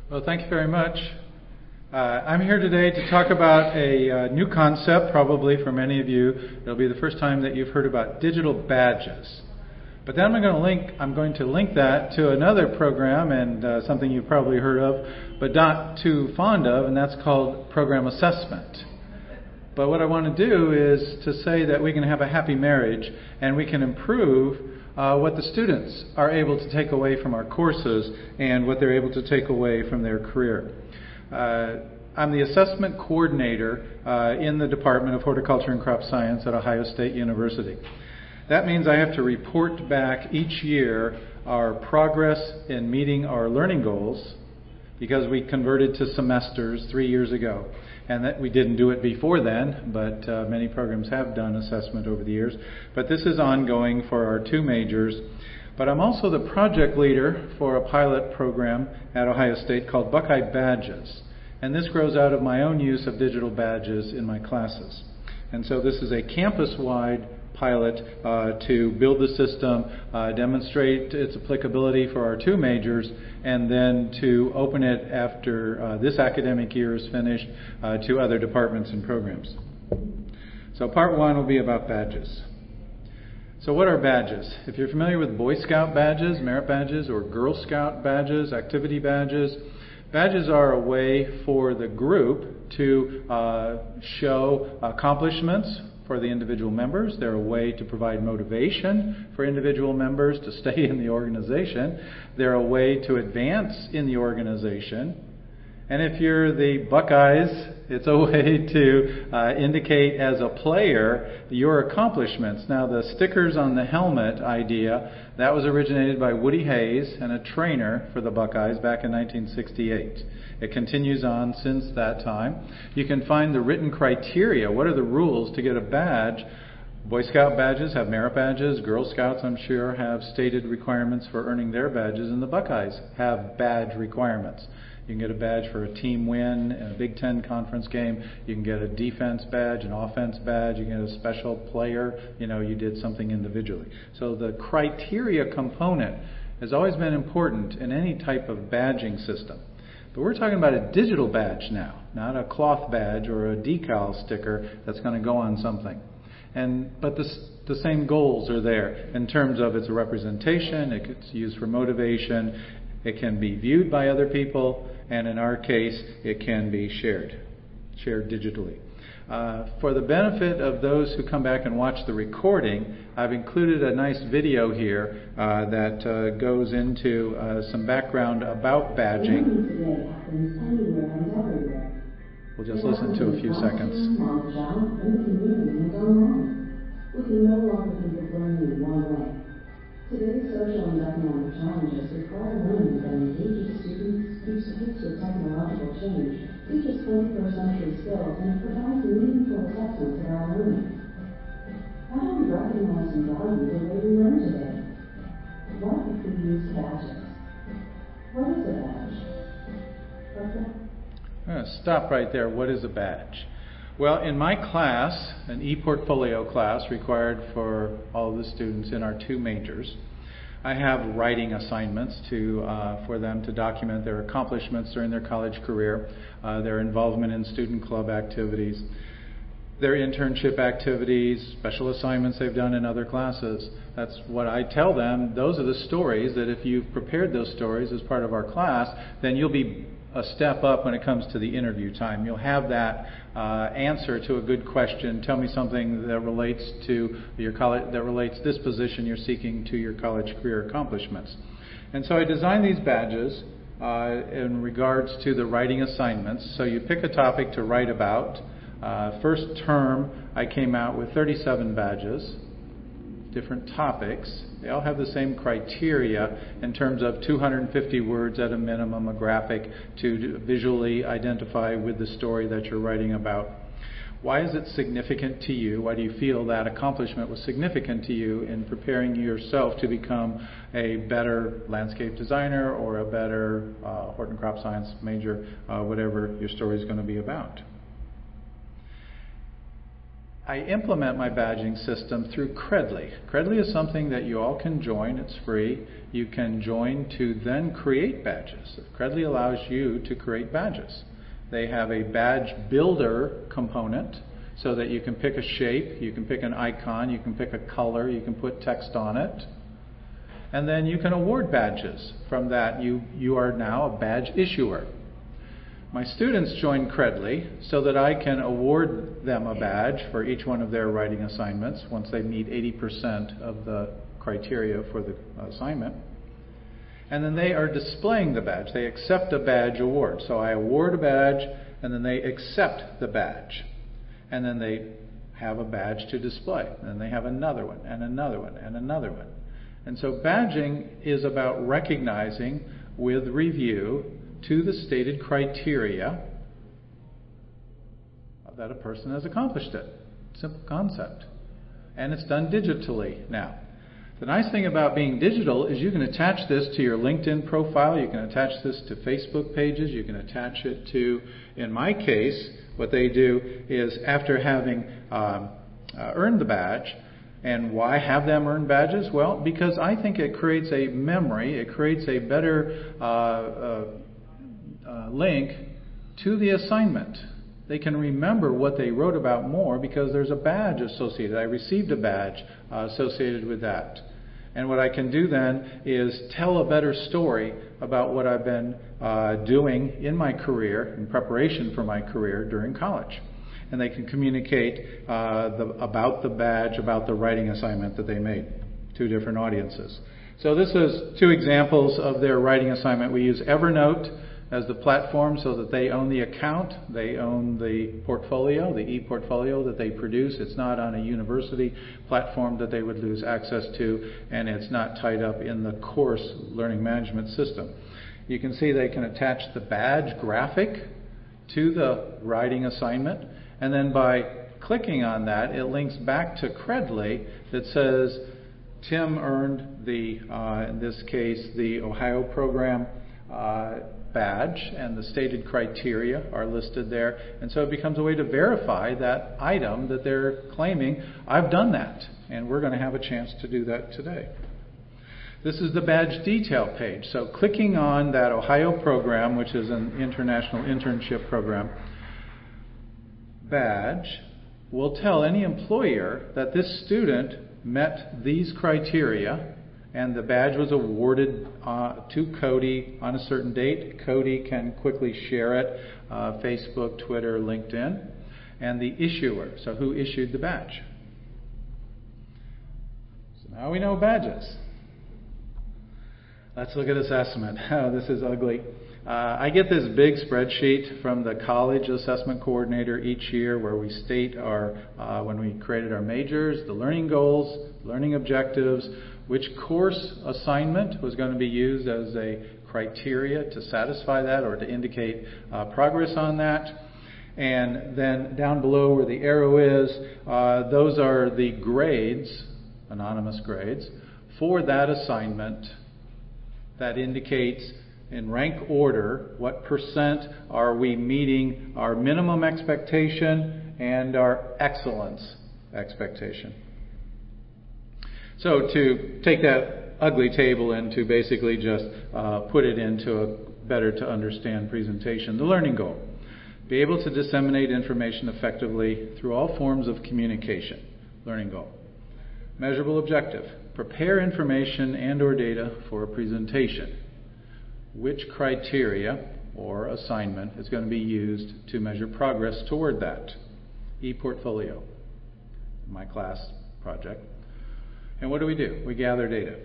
Well, thank you very much. I'm here today to talk about a new concept, probably for many of you. It'll be the first time that you've heard about digital badges. But then I'm going to link that to another program and something you've probably heard of, but not too fond of, and that's called program assessment. But what I want to do is to say that we can have a happy marriage and we can improve what the students are able to take away from our courses and what they're able to take away from their career. I'm the assessment coordinator in the Department of Horticulture and Crop Science at Ohio State University. That means I have to report back each year our progress in meeting our learning goals, because we converted to semesters 3 years ago. And that we didn't do it before then, but many programs have done assessment over the years. But this is ongoing for our two majors. But I'm also the project leader for a pilot program at Ohio State called Buckeye Badges. And this grows out of my own use of digital badges in my classes. And so this is a campus-wide pilot to build the system, demonstrate its applicability for our two majors, and then to open it after this academic year is finished to other departments and programs. So part one will be about badges. So what are badges? If you're familiar with Boy Scout badges, merit badges, or Girl Scout badges, activity badges, badges are a way for the group to show accomplishments for the individual members. They're a way to provide motivation for individual members to stay in the organization. They're a way to advance in the organization. And if you're the Buckeyes, it's a way to indicate as a player your accomplishments. Now, the stickers on the helmet idea, that was originated by Woody Hayes and a trainer for the Buckeyes back in 1968. It continues on since that time. You can find the written criteria. What are the rules to get a badge? Boy Scout badges have merit badges. Girl Scouts, I'm sure, have stated requirements for earning their badges, and the Buckeyes have badge requirements. You can get a badge for a team win in a Big Ten conference game. You can get a defense badge, an offense badge. You can get a special player. You did something individually. So the criteria component has always been important in any type of badging system. But we're talking about a digital badge now, not a cloth badge or a decal sticker that's going to go on something. But the same goals are there in terms of its representation. It's used for motivation. It can be viewed by other people, and in our case, it can be shared digitally. For the benefit of those who come back and watch the recording, I've included a nice video here that goes into some background about badging. We'll just listen to a few seconds. Today's social and economic challenges require learning that engages students, keeps pace with technological change, teaches 21st century skills, and provides meaningful assessments of our learning. How do we recognize and value the way we learn today? What if we use badges? What is a badge? I'm going to stop right there. What is a badge? Well, in my class, an e-portfolio class required for all the students in our two majors, I have writing assignments for them to document their accomplishments during their college career, their involvement in student club activities, their internship activities, special assignments they've done in other classes. That's what I tell them. Those are the stories that if you've prepared those stories as part of our class, then you'll be a step up when it comes to the interview time. You'll have that answer to a good question. Tell me something that relates to your college, that relates this position you're seeking to your college career accomplishments. And so I designed these badges in regards to the writing assignments. So you pick a topic to write about. First term, I came out with 37 badges, different topics. They all have the same criteria in terms of 250 words at a minimum, a graphic to visually identify with the story that you're writing about. Why is it significant to you? Why do you feel that accomplishment was significant to you in preparing yourself to become a better landscape designer or a better hort and crop science major, whatever your story is going to be about? I implement my badging system through Credly. Credly is something that you all can join. It's free. You can join to then create badges. Credly allows you to create badges. They have a badge builder component so that you can pick a shape, you can pick an icon, you can pick a color, you can put text on it. And then you can award badges. From that, you are now a badge issuer. My students join Credly so that I can award them a badge for each one of their writing assignments once they meet 80% of the criteria for the assignment. And then they are displaying the badge. They accept a badge award. So I award a badge, and then they accept the badge. And then they have a badge to display. And then they have another one, and another one, and another one. And so badging is about recognizing with review to the stated criteria that a person has accomplished it. Simple concept. And it's done digitally now. The nice thing about being digital is you can attach this to your LinkedIn profile, you can attach this to Facebook pages, you can attach it to, in my case, what they do is after having earned the badge. And why have them earn badges? Well, because I think it creates a memory, it creates a better link to the assignment. They can remember what they wrote about more because there's a badge associated. I received a badge associated with that. And what I can do then is tell a better story about what I've been doing in my career, in preparation for my career during college. And they can communicate about the badge, about the writing assignment that they made to different audiences. So this is 2 examples of their writing assignment. We use Evernote as the platform so that they own the account, they own the portfolio, the e-portfolio that they produce. It's not on a university platform that they would lose access to, and it's not tied up in the course learning management system. You can see they can attach the badge graphic to the writing assignment, and then by clicking on that, it links back to Credly that says Tim earned the, in this case, the Ohio program badge, and the stated criteria are listed there. And so it becomes a way to verify that item that they're claiming, I've done that. And we're going to have a chance to do that today. This is the badge detail page. So clicking on that Ohio program, which is an international internship program, badge will tell any employer that this student met these criteria and the badge was awarded to Cody on a certain date. Cody can quickly share it, Facebook, Twitter, LinkedIn, and the issuer, so who issued the badge. So now we know badges. Let's look at assessment. Oh, this is ugly. I get this big spreadsheet from the college assessment coordinator each year where we state our, when we created our majors, the learning goals, learning objectives, which course assignment was going to be used as a criteria to satisfy that or to indicate progress on that. And then down below where the arrow is, those are the grades, anonymous grades, for that assignment that indicates in rank order what percent are we meeting our minimum expectation and our excellence expectation. So to take that ugly table and to basically just put it into a better to understand presentation, the learning goal. Be able to disseminate information effectively through all forms of communication. Learning goal. Measurable objective. Prepare information and or data for a presentation. Which criteria or assignment is going to be used to measure progress toward that? E-portfolio, my class project. And what do? We gather data.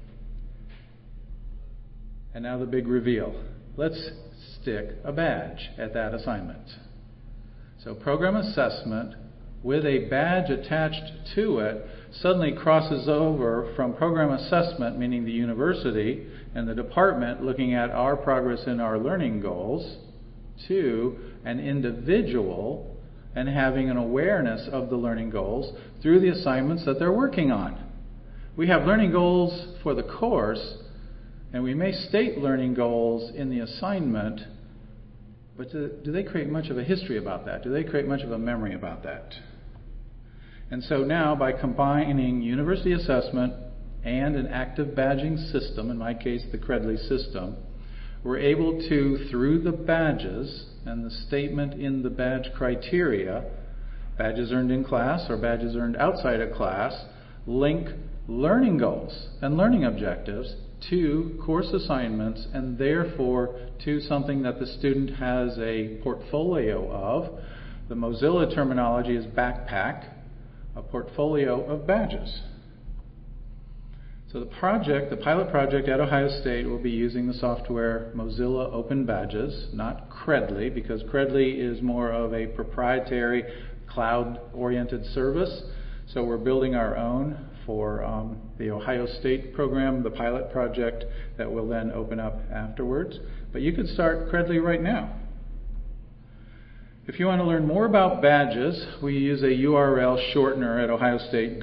And now the big reveal. Let's stick a badge at that assignment. So program assessment with a badge attached to it suddenly crosses over from program assessment, meaning the university and the department looking at our progress in our learning goals, to an individual and having an awareness of the learning goals through the assignments that they're working on. We have learning goals for the course, and we may state learning goals in the assignment, but do they create much of a history about that? Do they create much of a memory about that? And so now, by combining university assessment and an active badging system, in my case the Credly system, we're able to, through the badges and the statement in the badge criteria, badges earned in class or badges earned outside of class, link learning goals and learning objectives to course assignments, and therefore to something that the student has a portfolio of. The Mozilla terminology is backpack, a portfolio of badges. So the pilot project at Ohio State will be using the software Mozilla Open Badges, not Credly, because Credly is more of a proprietary cloud-oriented service. So we're building our own for the Ohio State program, the pilot project that will then open up afterwards. But you could start Credly right now. If you want to learn more about badges, we use a URL shortener at Ohio State,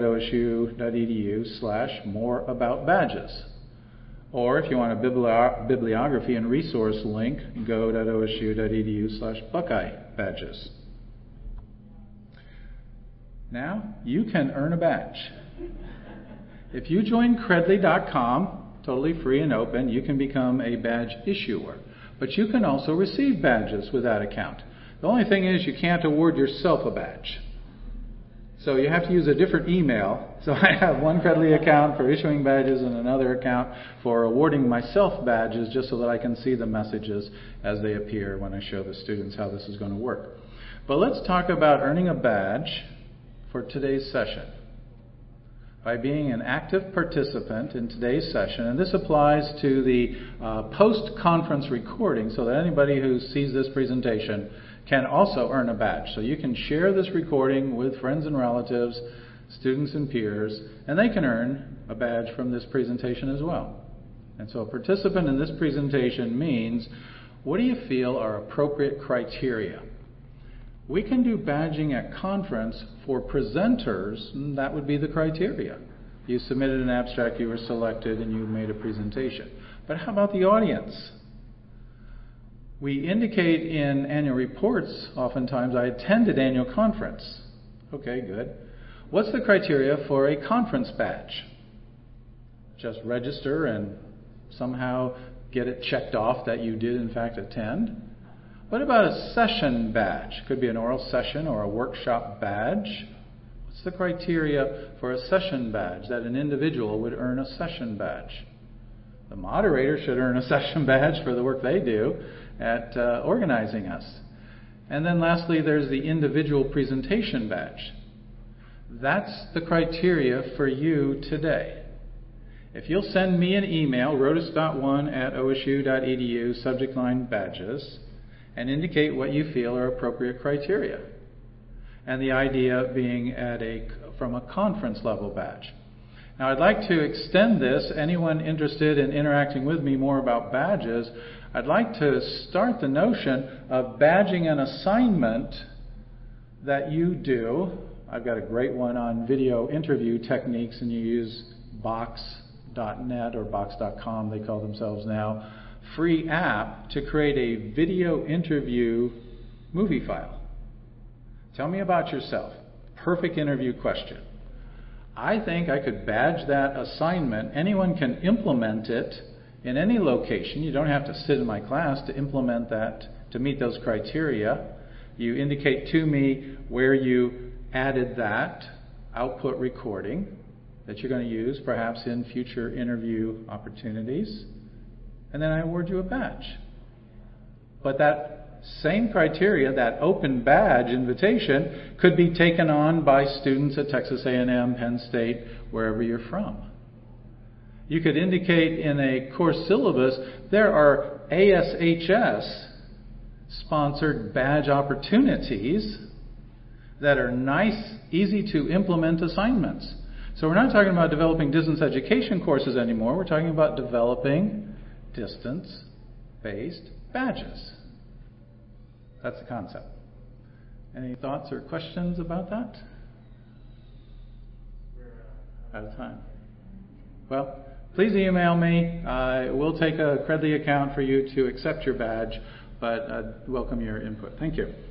go.osu.edu/moreaboutbadges. Or if you want a bibliography and resource link, go.osu.edu/buckeyebadges. Now you can earn a badge. If you join Credly.com, totally free and open, you can become a badge issuer. But you can also receive badges with that account. The only thing is you can't award yourself a badge. So you have to use a different email. So I have one Credly account for issuing badges and another account for awarding myself badges, just so that I can see the messages as they appear when I show the students how this is going to work. But let's talk about earning a badge for today's session by being an active participant in today's session. And this applies to the post-conference recording, so that anybody who sees this presentation can also earn a badge. So you can share this recording with friends and relatives, students and peers, and they can earn a badge from this presentation as well. And so a participant in this presentation means, what do you feel are appropriate criteria? We can do badging at conference for presenters, and that would be the criteria. You submitted an abstract, you were selected, and you made a presentation. But how about the audience? We indicate in annual reports, oftentimes, I attended annual conference. Okay, good. What's the criteria for a conference badge? Just register and somehow get it checked off that you did in fact attend? What about a session badge? Could be an oral session or a workshop badge. What's the criteria for a session badge, that an individual would earn a session badge? The moderator should earn a session badge for the work they do at organizing us. And then lastly, there's the individual presentation badge. That's the criteria for you today. If you'll send me an email, rotus.1@osu.edu, subject line badges, and indicate what you feel are appropriate criteria. And the idea being from a conference level badge. Now I'd like to extend this, anyone interested in interacting with me more about badges, I'd like to start the notion of badging an assignment that you do. I've got a great one on video interview techniques, and you use Box.net or Box.com, they call themselves now, free app to create a video interview movie file. Tell me about yourself. Perfect interview question. I think I could badge that assignment. Anyone can implement it in any location. You don't have to sit in my class to implement that, to meet those criteria. You indicate to me where you added that output recording that you're going to use perhaps in future interview opportunities, and then I award you a badge. But that same criteria, that open badge invitation, could be taken on by students at Texas A&M, Penn State, wherever you're from. You could indicate in a course syllabus, there are ASHS-sponsored badge opportunities that are nice, easy to implement assignments. So we're not talking about developing distance education courses anymore. We're talking about developing distance-based badges. That's the concept. Any thoughts or questions about that? Out of time. Well, please email me. We'll take a Credly account for you to accept your badge, but I'd welcome your input. Thank you.